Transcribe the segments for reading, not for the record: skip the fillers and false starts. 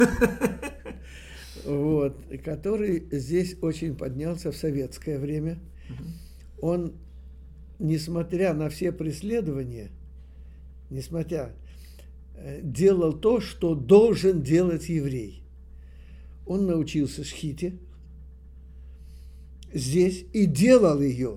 вот, который здесь очень поднялся в советское время. Он, несмотря на все преследования, делал то, что должен делать еврей. Он научился шхите здесь и делал ее.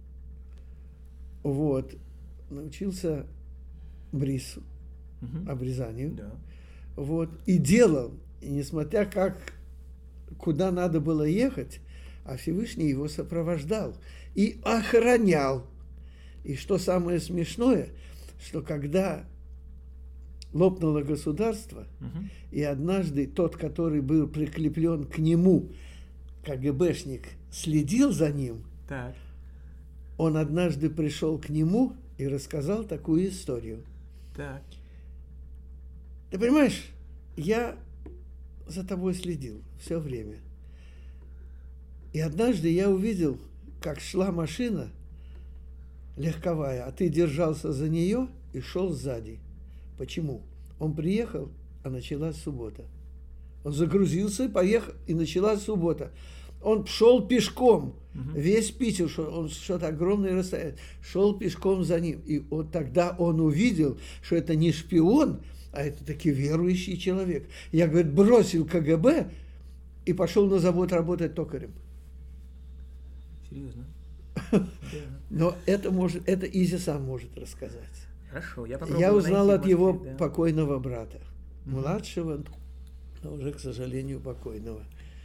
Вот. Научился брису, обрезанию. Да. Вот. И делал. И несмотря куда надо было ехать, а Всевышний его сопровождал и охранял. И что самое смешное, что когда лопнуло государство, и однажды тот, который был прикреплен к нему, КГБшник, следил за ним, Так. он однажды пришел к нему и рассказал такую историю. Так. Ты понимаешь, я за тобой следил все время. И однажды я увидел, как шла машина легковая, а ты держался за нее и шел сзади. Почему? Он приехал, а началась суббота. Он загрузился, поехал, и началась суббота. Он шел пешком, весь Питер, он что-то огромное расстояние, шел пешком за ним. И вот тогда он увидел, что это не шпион, а это таки верующий человек. Я, говорит, бросил КГБ и пошел на завод работать токарем. Серьезно? Но это Изи сам может рассказать. Хорошо, я попробую. Я узнал найти, от его может быть, да. покойного брата, младшего, но уже, к сожалению, покойного.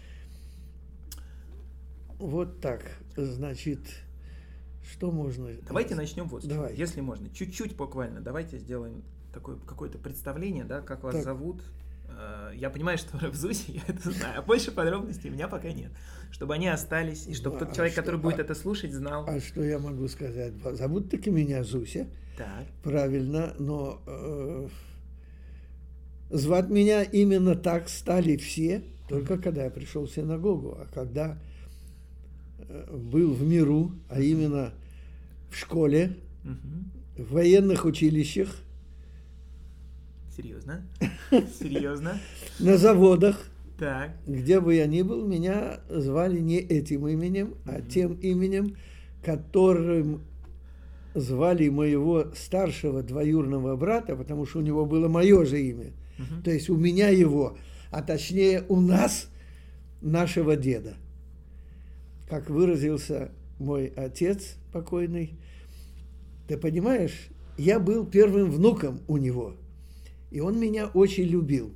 Вот так, значит, что можно... Давайте начнем вот с чего. Давай. Если можно, чуть-чуть буквально, давайте сделаем такое какое-то представление, да, как вас зовут. Я понимаю, что в ЗУСе я это знаю, а больше подробностей у меня пока нет. Чтобы они остались, и чтобы тот человек, который будет это слушать, знал. А что я могу сказать? Зовут таки меня Зуся. Так. Правильно, но звать меня именно так стали все, только когда я пришел в синагогу. А когда был в миру, а именно в школе, в военных училищах, Серьезно? Серьезно? на заводах, Так. где бы я ни был, меня звали не этим именем, а тем именем, которым звали моего старшего двоюродного брата, потому что у него было мое же имя. То есть у меня его, а точнее у нас, нашего деда. Как выразился мой отец покойный, ты понимаешь, я был первым внуком у него. И он меня очень любил.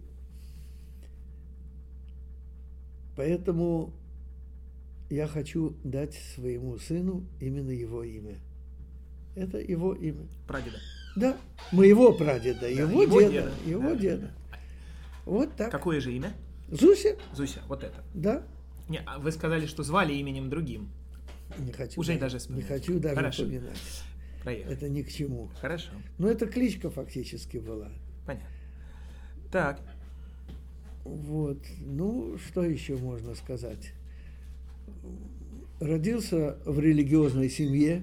Поэтому я хочу дать своему сыну именно его имя. Это его имя. Прадеда. Да, моего прадеда, да, его деда. Его да. деда. Вот так. Какое же имя? Зуся. Зуся, вот это. Да. Не, вы сказали, что звали именем другим. Не хочу Уже даже вспоминать. Не хочу даже Хорошо. вспоминать. Проехали. Это ни к чему. Хорошо. Но это кличка фактически была. Понятно. Так. Вот. Ну, что еще можно сказать? Родился в религиозной семье,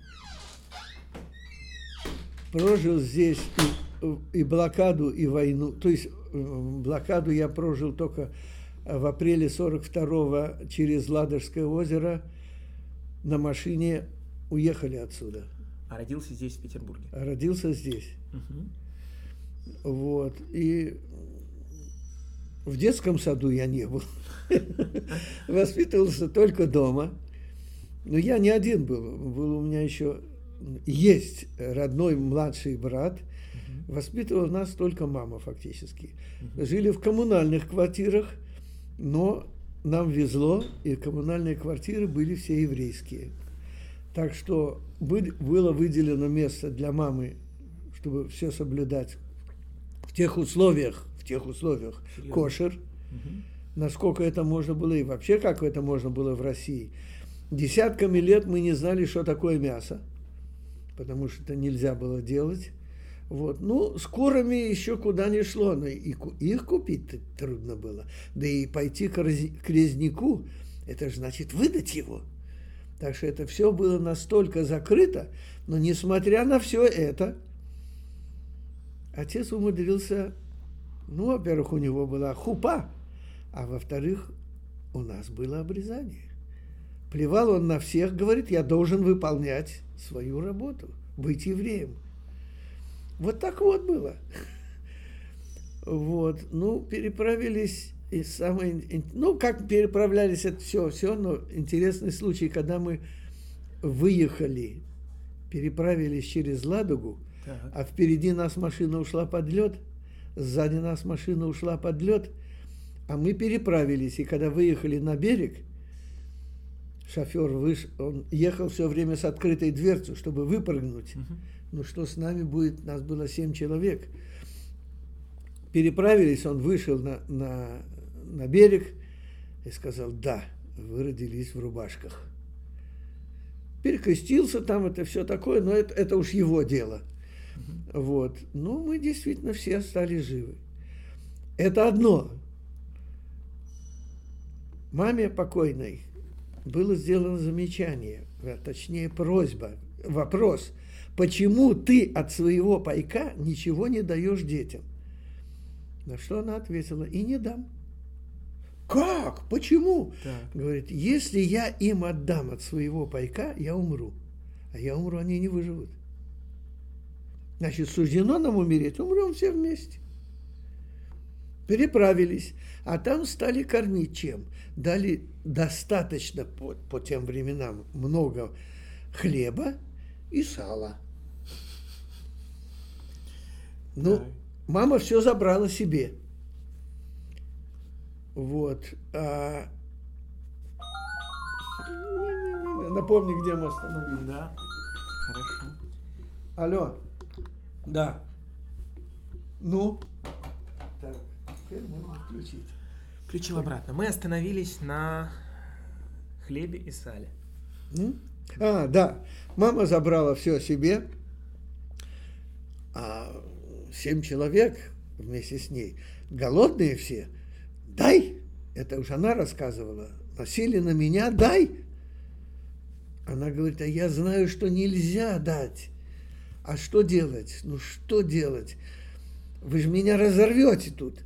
прожил здесь и блокаду, и войну. То есть блокаду я прожил только в апреле 42-го через Ладожское озеро на машине уехали отсюда. А родился здесь, в Петербурге? Родился здесь. Вот. И в детском саду я не был. Воспитывался только дома. Но я не один был. Был у меня еще... Есть родной младший брат. Воспитывала нас только мама фактически. Жили в коммунальных квартирах, но нам везло, и коммунальные квартиры были все еврейские. Так что было выделено место для мамы, чтобы все соблюдать в тех условиях кошер, насколько это можно было, и вообще как это можно было в России. Десятками лет мы не знали, что такое мясо, потому что это нельзя было делать. Вот. Ну, с курами еще куда ни шло, но их купить трудно было. Да и пойти к резнику, это же значит выдать его. Так что это все было настолько закрыто, но несмотря на все это, отец умудрился Ну, во-первых, у него была хупа, а во-вторых, у нас было обрезание. Плевал он на всех, говорит, я должен выполнять свою работу, быть евреем. Вот так вот было. Вот, ну, переправились, и самое, ну, как переправлялись, это все, но интересный случай, когда мы выехали, переправились через Ладогу, а впереди нас машина ушла под лед, сзади нас машина ушла под лед, а мы переправились, и когда выехали на берег, шофер вышел, он ехал все время с открытой дверцей, чтобы выпрыгнуть. Ну, что с нами будет, нас было 7 человек. Переправились, он вышел на берег и сказал, да, вы родились в рубашках. Перекрестился там, это все такое, но это уж его дело. Вот. Ну, мы действительно все остались живы. Это одно. Маме покойной было сделано замечание, точнее просьба, вопрос, почему ты от своего пайка ничего не даешь детям? На что она ответила, и не дам. Как? Почему? Так. Говорит, если я им отдам от своего пайка, я умру. А я умру, они не выживут. Значит, суждено нам умереть, умрем все вместе. Переправились, а там стали кормить чем? Дали достаточно по тем временам много хлеба и сала. Ну, мама все забрала себе. Вот. Напомни, где мы остановились. Да, хорошо. Алло. Да. Ну? Так, теперь можно включить. Включил обратно. Мы остановились на хлебе и сале. Да. Мама забрала все себе, а 7 человек вместе с ней, голодные все, дай, это уж она рассказывала, насели на меня, дай. Она говорит, а я знаю, что нельзя дать. А что делать? Ну что делать? Вы же меня разорвете тут.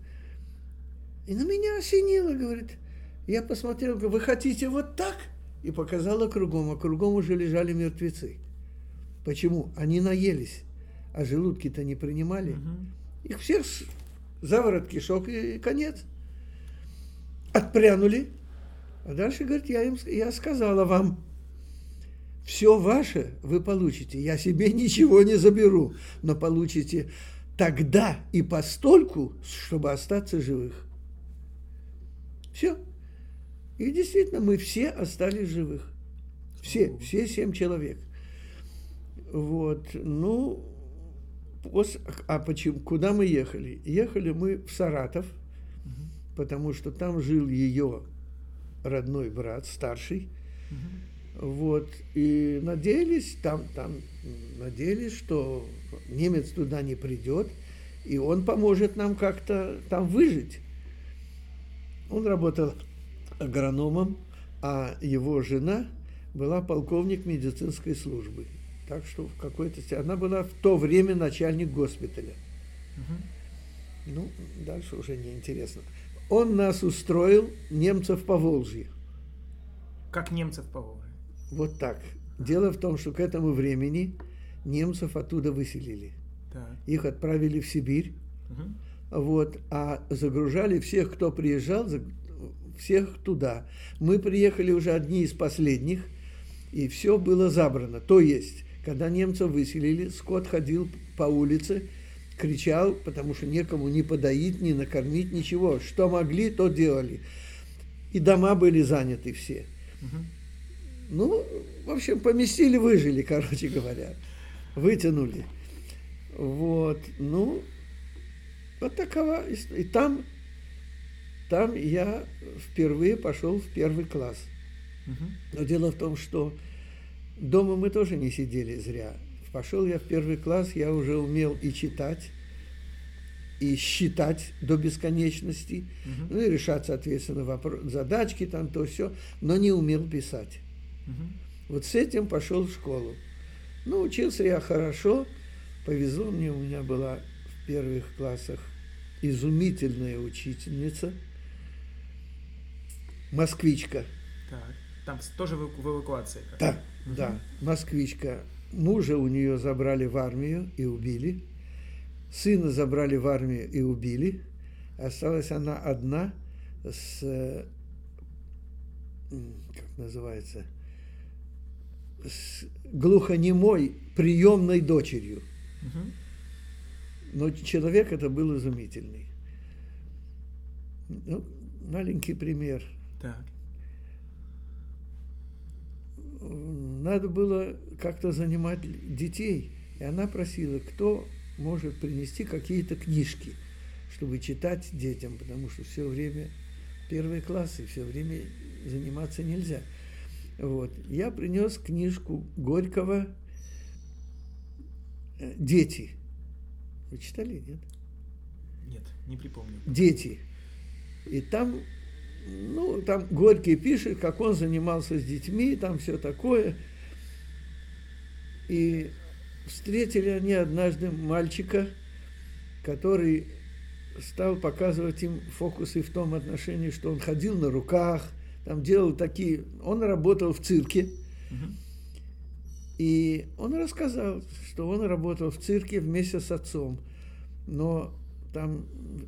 И на меня осенило, говорит. Я посмотрел, говорю, вы хотите вот так? И показала кругом, а кругом уже лежали мертвецы. Почему? Они наелись, а желудки-то не принимали. Их всех заворот кишок и конец. Отпрянули. А дальше, говорит, я сказала вам, все ваше вы получите, я себе ничего не заберу, но получите тогда и постольку, чтобы остаться живых. Все. И действительно, мы все остались живых. Все 7 человек. Вот. Ну, почему? Куда мы ехали? Ехали мы в Саратов, потому что там жил ее родной брат, старший. Вот, и надеялись, надеялись, что немец туда не придет, и он поможет нам как-то там выжить. Он работал агрономом, а его жена была полковник медицинской службы. Так что в какой-то... Она была в то время начальник госпиталя. Ну, дальше уже неинтересно. Он нас устроил, немцев по Волжье. Как немцев по Волжье? Вот так. Дело в том, что к этому времени немцев оттуда выселили. Так. Их отправили в Сибирь. Вот, а загружали всех, кто приезжал, всех туда. Мы приехали уже одни из последних, и все было забрано. То есть, когда немцев выселили, скот ходил по улице, кричал, потому что некому ни подоить, ни накормить, ничего. Что могли, то делали. И дома были заняты все. Ну, в общем, поместили, выжили, короче говоря. Вытянули. Вот, ну, вот такова история. И там я впервые пошел в 1 класс. Но дело в том, что дома мы тоже не сидели зря. Пошел я в 1 класс, я уже умел и читать, и считать до бесконечности, ну и решать, соответственно, задачки там, то все, но не умел писать. Вот с этим пошел в школу. Ну, учился я хорошо, повезло мне, у меня была в первых классах изумительная учительница, москвичка. Так. Там тоже в эвакуации? Да, да, москвичка. Мужа у нее забрали в армию и убили. Сына забрали в армию и убили. Осталась она одна с, как называется, с глухонемой приемной дочерью. Но человек это был изумительный. Ну, маленький пример. Так. Надо было как-то занимать детей. И она просила, кто может принести какие-то книжки, чтобы читать детям, потому что все время первые классы, все время заниматься нельзя. Вот. Я принес книжку Горького «Дети». Вы читали, нет? Нет, не припомню. «Дети». И там, ну, там Горький пишет, как он занимался с детьми, там все такое. И встретили они однажды мальчика, который стал показывать им фокусы в том отношении, что он ходил на руках, там делал такие... Он работал в цирке. И он рассказал, что он работал в цирке вместе с отцом. Но там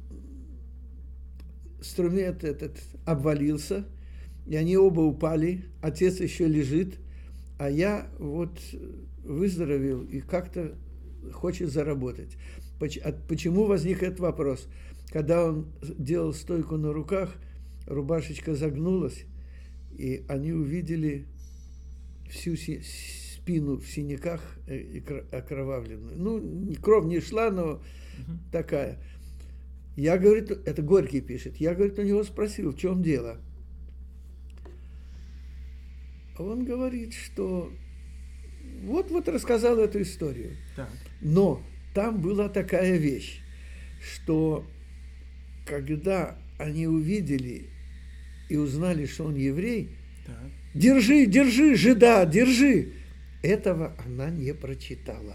инструмент этот обвалился, и они оба упали. Отец еще лежит, а я вот выздоровел и как-то хочет заработать. Почему возник этот вопрос? Когда он делал стойку на руках, рубашечка загнулась, и они увидели всю спину в синяках окровавленную. Ну, кровь не шла, но такая. Я, говорит, это Горький пишет, я, говорит, у него спросил, в чем дело. Он говорит, что вот рассказал эту историю. Так. Но там была такая вещь, что когда они увидели и узнали, что он еврей, Так. держи, держи, жида, держи. Этого она не прочитала.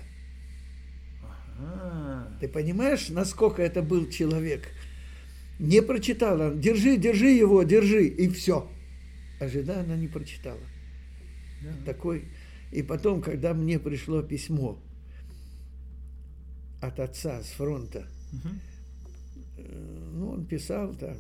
Ага. Ты понимаешь, насколько это был человек? Не прочитала. Держи, держи его, держи. И все. А жида она не прочитала. Да. Такой. И потом, когда мне пришло письмо от отца с фронта, ну, он писал там,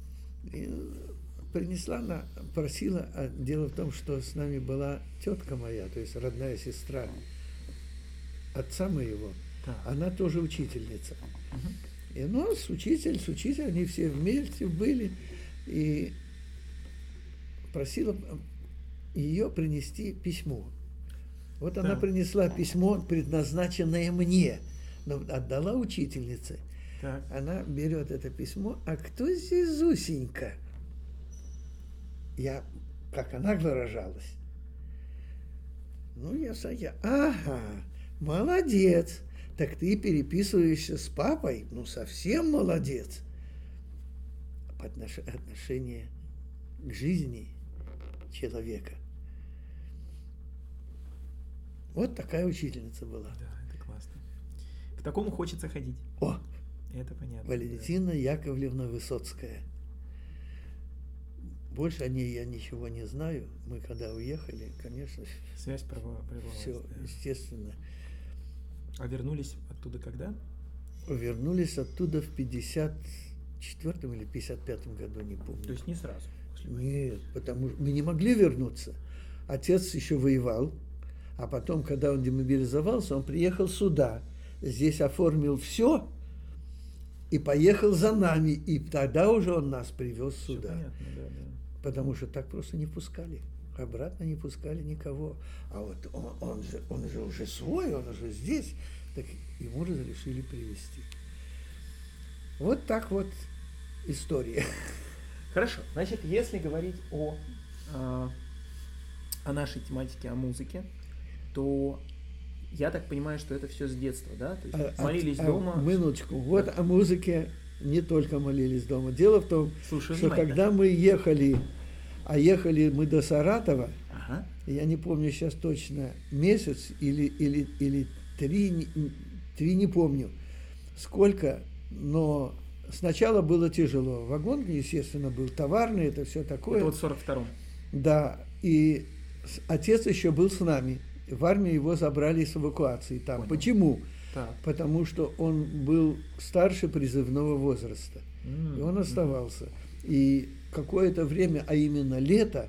принесла, просила, а дело в том, что с нами была тетка моя, то есть родная сестра отца моего, Так. она тоже учительница. И ну, с учитель, они все вместе были, и просила ее принести письмо. Вот она принесла письмо, предназначенное мне, но отдала учительнице. Так. Она берет это письмо, а кто здесь Зусенька? Я, как она выражалась. Ну, ага, молодец. Так ты переписываешься с папой? Ну, совсем молодец. Отношение к жизни человека. Вот такая учительница была. Да, это классно. К такому хочется ходить. О! Это понятно. Валентина Яковлевна Высоцкая. Больше о ней я ничего не знаю. Мы когда уехали, конечно, связь прервалась. Все, да. естественно. А вернулись оттуда когда? Вернулись оттуда в 54-м или 55-м году, не помню. То есть не сразу? Нет, потому что мы не могли вернуться. Отец еще воевал, а потом, когда он демобилизовался, он приехал сюда, здесь оформил все и поехал за нами. И тогда уже он нас привез сюда. Понятно, да. Потому что так просто не пускали. Обратно не пускали никого. А вот он же уже свой, он уже здесь. Так ему разрешили привезти. Вот так вот история. Хорошо. Значит, если говорить о нашей тематике, о музыке, то я так понимаю, что это все с детства, да? То есть молились дома. Минуточку. Вот о музыке не только молились дома. Дело в том, что когда мы ехали, мы до Саратова, я не помню сейчас точно, месяц или три, не помню сколько, но Сначала было тяжело. Вагон, естественно, был товарный, это все такое. Это вот в 42-м. Да, и отец еще был с нами. В армии его забрали с эвакуации там. Понял. Почему? Так. Потому что он был старше призывного возраста. И он оставался. И какое-то время, а именно лето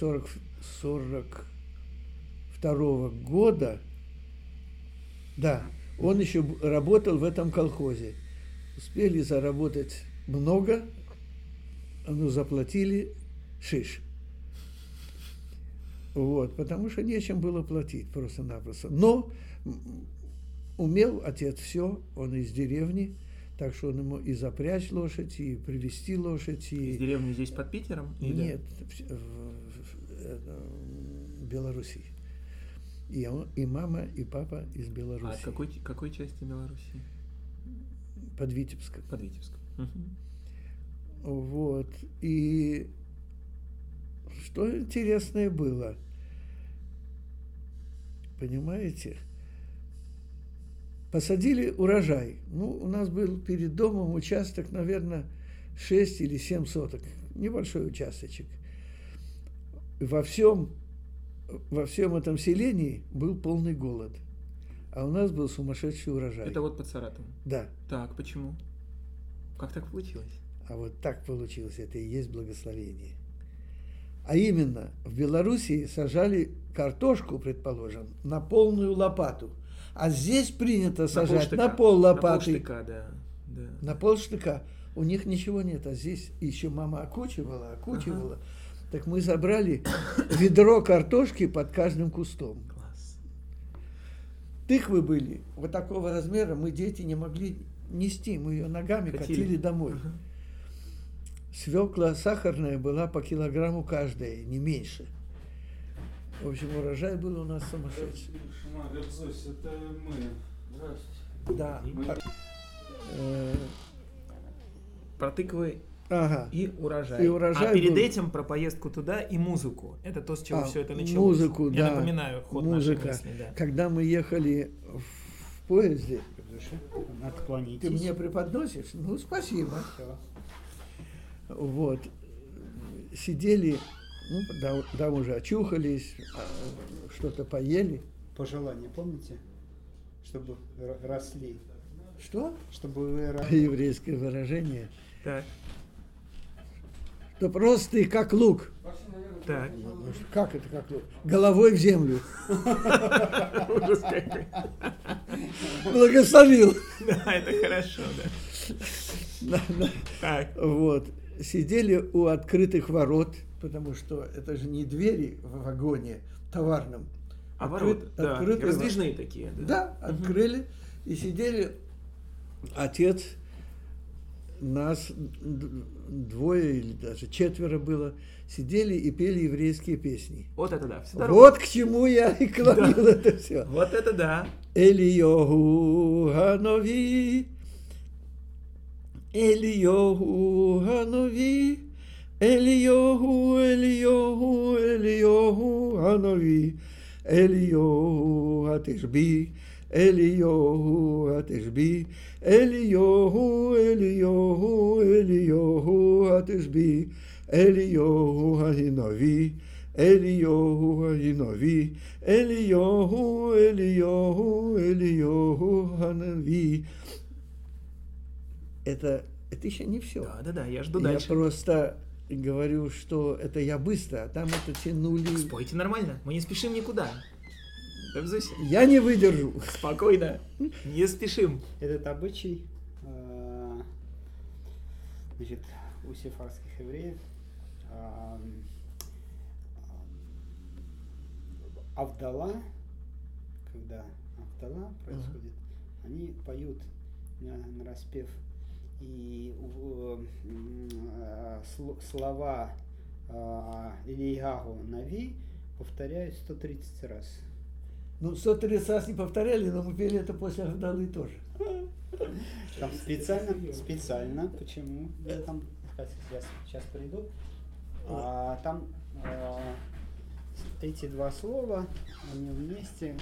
42-го года, да, он еще работал в этом колхозе. Успели заработать много, ну, заплатили шиш. Вот, потому что нечем было платить просто-напросто. Но умел отец все, он из деревни, так что он ему и запрячь лошадь, и привезти лошадь. И... Из деревни здесь под Питером? Нет, в Беларуси. И мама, и папа из Беларуси. А какой части Беларуси? Под Витебском. Под Витебском. Вот. И что интересное было, понимаете, посадили урожай. Ну, у нас был перед домом участок, наверное, 6 или 7 соток. Небольшой участочек. Во всем этом селении был полный голод. А у нас был сумасшедший урожай. Это вот под Саратовом? Да. Так, почему? Как так получилось? А вот так получилось. Это и есть благословение. А именно, в Белоруссии сажали картошку, предположим, на полную лопату. А здесь принято сажать на пол лопаты. На полштыка, да. На полштыка. У них ничего нет. А здесь еще мама окучивала. Ага. Так мы забрали ведро картошки под каждым кустом. Класс. Тыквы были вот такого размера, мы, дети, не могли нести. Мы ее ногами катили домой. Ага. Свекла сахарная была по килограмму каждая, не меньше. В общем, урожай был у нас сумасшедший. Это мы. Здравствуйте. Да. Про тыквы и урожай. А перед этим про поездку туда и музыку. Это то, с чего все это началось. Музыку, Я да. напоминаю ход музыка. нашей мысли, да. Когда мы ехали в поезде, отклонитесь. Ты мне преподносишь? Ну, спасибо. Вот. Сидели, ну, да, уже очухались, что-то поели. Пожелания помните? Чтобы росли. Что? Чтобы вы росли. Еврейское выражение. Так. Чтоб рос ты как лук. Так. Как это как лук? Головой в землю. Ужас какой. Благословил. Да, это хорошо, да. Так. Вот. Сидели у открытых ворот, потому что это же не двери в вагоне товарном. А ворота, да, раздвижные такие. Да, открыли и сидели. Отец, нас двое или даже четверо было, сидели и пели еврейские песни. Вот это да. Вот к чему я и клонил это все. Вот это да. Элиоху Ханови, Элиоху Ханови, Элиоху, Элиоху, Элиоху Ханови, Элиоху Хатишби, Элиоху Хатишби, Элиоху, Элиоху, Элиоху Хатишби, Элиоху Хахинови, Элиоху Хахинови, Элиоху, Элиоху, Элиоху Ханави. Это еще не все. Да, я жду дальше. Я просто говорю, что это я быстро, а там это тянули. Спойте нормально, мы не спешим никуда. Я не выдержу. Спокойно, не спешим. Этот обычай, значит, у сефардских евреев Авдала, когда Авдала происходит, они поют нараспев, и слова Илияху Нави повторяют 130 раз. Ну, 130 раз не повторяли, но мы пели это после Авдалы тоже. Там специально, почему? Я там сейчас приду. Там эти два слова, они вместе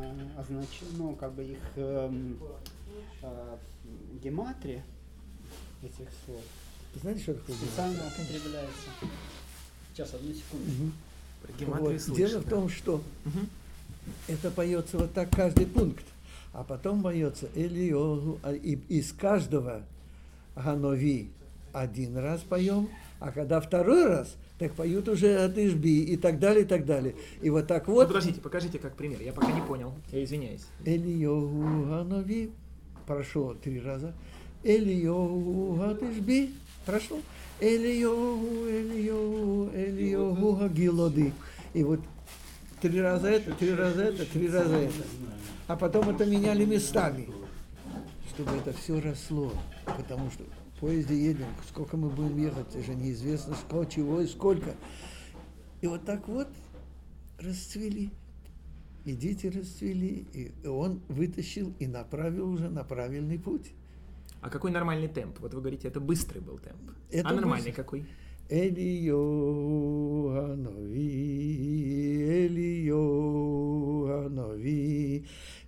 означают, ну, как бы их гематрия этих слов. Знаете, что такое? Специально употребляется. Сейчас, одну секунду. Про гематрию Вот. слышно, Дело в да. том, что Мгм. это поется вот так каждый пункт, а потом поется Элиогу, и из каждого Ганови один раз поем, а когда второй раз, так поют уже от Ишби и так далее, и так далее. И вот так Ну, вот подождите, покажите как пример. Я пока не понял. Я извиняюсь. Элиогу Ганови прошло 3 раза, Элиогу от Ишби прошло, Элиогу Гагилоди. И вот 3 раза это, 3 раза это, 3 раза это. А потом это меняли местами, чтобы это все росло. Потому что в поезде едем, сколько мы будем ехать, это же неизвестно, сколько, чего и сколько. И вот так вот расцвели. И дети расцвели, и он вытащил и направил уже на правильный путь. А какой нормальный темп? Вот вы говорите, это быстрый был темп. Это А нормальный быстрый. какой? Элио Ганови, Элио Ганови,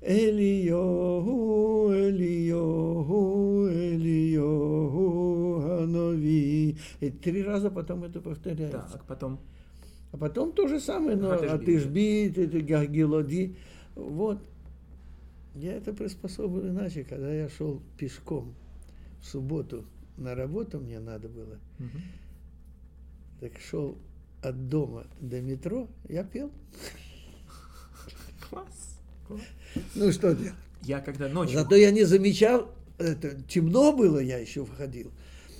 Элио, Элио, Элио Ганови. И 3 раза потом это повторяется. Так, потом. А потом то же самое, но От от Ишби, Ишби, Гагилоди. Вот. Я это приспособил иначе, когда я шел пешком в субботу на работу, мне надо было. Мгм. Так шел от дома до метро, я пел. Класс. Класс. Ну что делать? Я когда ночью... Зато я не замечал, это темно было, я еще входил.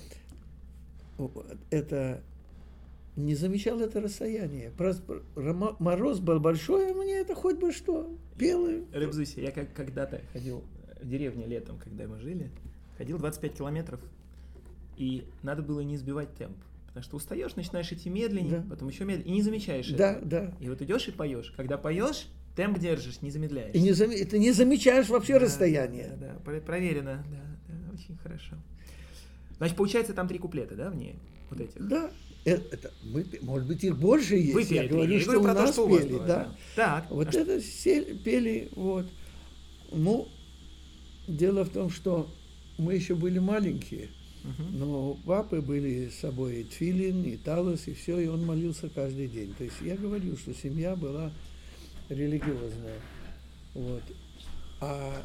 Это не замечал это расстояние. Просто мороз был большой, а мне это хоть бы что. Пел и... Рыбзуся, я когда-то ходил в деревню летом, когда мы жили, ходил 25 километров, и надо было не сбивать темп. Потому что устаешь, начинаешь идти медленнее, Да. потом еще медленнее, и не замечаешь Да, этого. да. И вот идешь и поешь. Когда поешь, темп держишь, не замедляешь. И ты не замечаешь вообще Да, расстояние. Да, проверено, да, очень хорошо. Значит, получается, там 3 куплета, да, в ней? Вот этих? Да. Мы, может быть, их больше есть. Вы пели Я 3, говорю, я что говорю у про то, нас что у вас пели, было, да. Так. Вот это пели, вот. Ну, дело в том, что мы еще были маленькие, Мгм. но у папы были с собой и тфилин, и талос, и все, и он молился каждый день. То есть я говорю, что семья была религиозная. Вот. А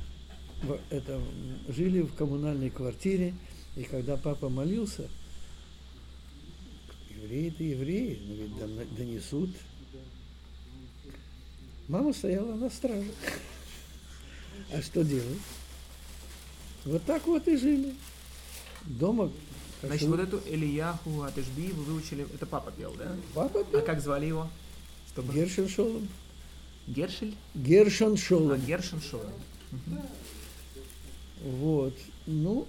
жили в коммунальной квартире, и когда папа молился, евреи-то евреи, но ведь донесут. Мама стояла на страже. А что делать? Вот так вот и жили. Дома. Значит, вот эту Элияху от Ишби вы выучили, это папа пел, да? Папа А пел. как звали его? Чтобы... Гершон Шолом. Гершель? Гершон А, Шолом. Гершен Шолом. Вот. Ну,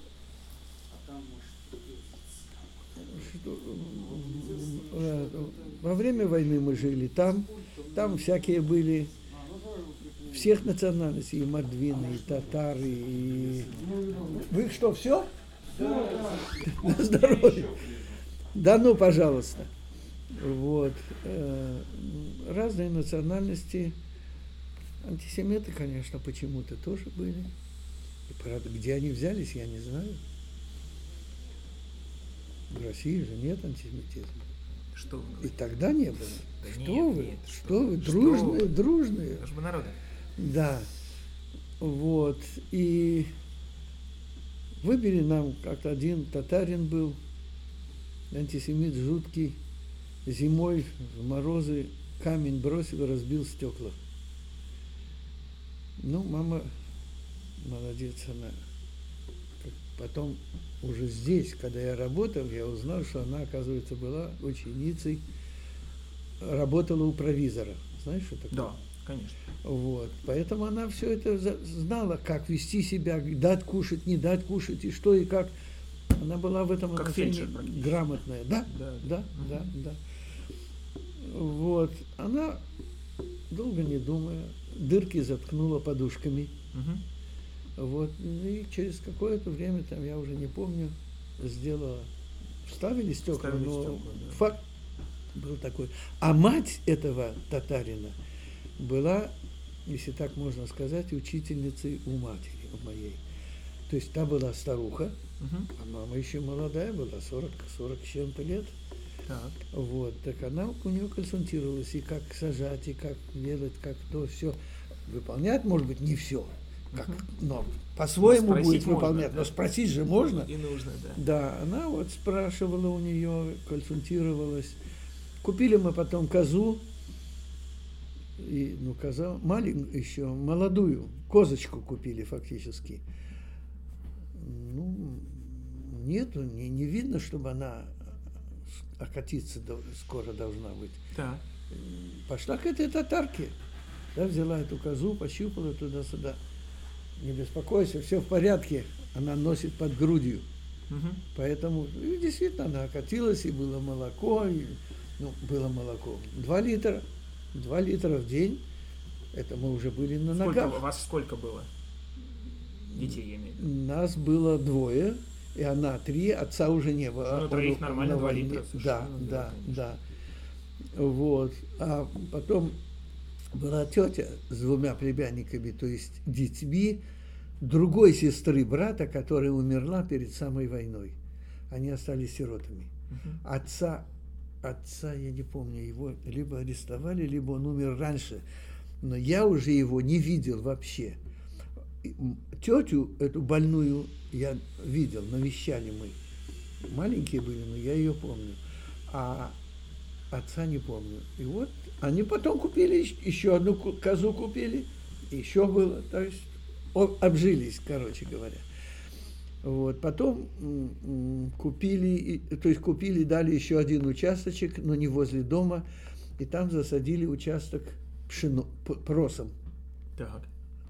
во время войны мы жили там. Там всякие были всех национальностей, и мордвины, и татары, и... Вы что, все? На здоровье. Да ну, пожалуйста. Вот. Разные национальности. Антисемиты, конечно, почему-то тоже были. И, правда, где они взялись, я не знаю. В России же нет антисемитизма. Что вы И говорите? тогда не было. Да Что нет, вы? нет, Что вы? что Дружные, вы? дружные. Дружба народа. Да. Вот. И выбили нам, как-то один татарин был, антисемит жуткий, зимой в морозы камень бросил, разбил стекла. Ну, мама, молодец она. Потом уже здесь, когда я работал, я узнал, что она, оказывается, была ученицей, работала у провизора. Знаешь, что такое? Да, конечно. Вот. Поэтому она все это знала, как вести себя, дать кушать, не дать кушать, и что, и как. Она была в этом Как отношении фельдшер практически. грамотная. Да, Да, да, да, да. Вот. Она, долго не думая, дырки заткнула подушками. Мгм. Вот. И через какое-то время, там, я уже не помню, сделала, вставили стекла, Вставили но стекла, да. факт был такой. А мать этого татарина была, если так можно сказать, учительницей у матери, у моей. То есть та была старуха, А мама еще молодая была, 40 с чем-то лет. Так. Вот, так она у нее консультировалась, и как сажать, и как делать, как то, все. Выполнять, может быть, не все, но по-своему будет выполнять, но спросить же можно. И нужно, да. Да, она вот спрашивала у нее, консультировалась. Купили мы потом козу, и, коза маленькую еще, молодую, козочку купили фактически. Нету, не видно, чтобы она окатиться скоро должна быть. Да. Пошла к этой татарке, да, взяла эту козу, пощупала туда-сюда. Не беспокойся, все в порядке, она носит под грудью. Поэтому действительно она окатилась, и было молоко, было молоко. 2 литра в день, это мы уже были на ногах. У вас сколько было детей, я имею в виду? Нас было 2, и она 3, отца уже не было. Ну, 3 нормально, 2 литра. Да. Вот. А потом была тетя с 2 племянниками, то есть детьми другой сестры брата, которая умерла перед самой войной. Они остались сиротами. Отца, я не помню, его либо арестовали, либо он умер раньше. Но я уже его не видел вообще. Тетю, эту больную, я видел, навещали мы. Маленькие были, но я ее помню. А отца не помню. И вот они потом купили, еще одну козу купили, еще было, то есть обжились, короче говоря. Вот. Потом купили, дали еще один участочек, но не возле дома, и там засадили участок просом. Так.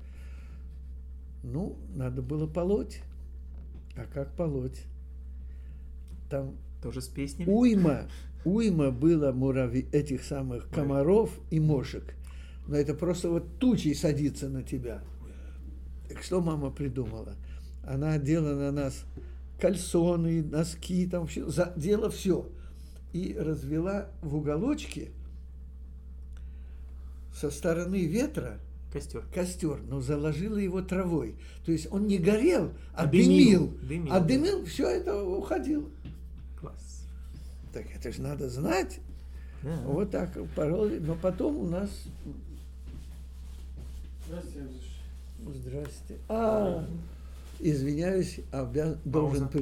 Надо было полоть. А как полоть? Там тоже с песнями? Уйма было этих самых комаров и мошек. Но это просто вот тучей садится на тебя. Так что мама придумала? Она одела на нас кальсоны, носки, там все, задела все. И развела в уголочке со стороны ветра костер, но заложила его травой. То есть он не горел, а дымил. А дымил, все это уходило. Класс. Так это же надо знать. Да. Вот так порой. Но потом у нас... Здравствуйте. Здрасте. Извиняюсь, должен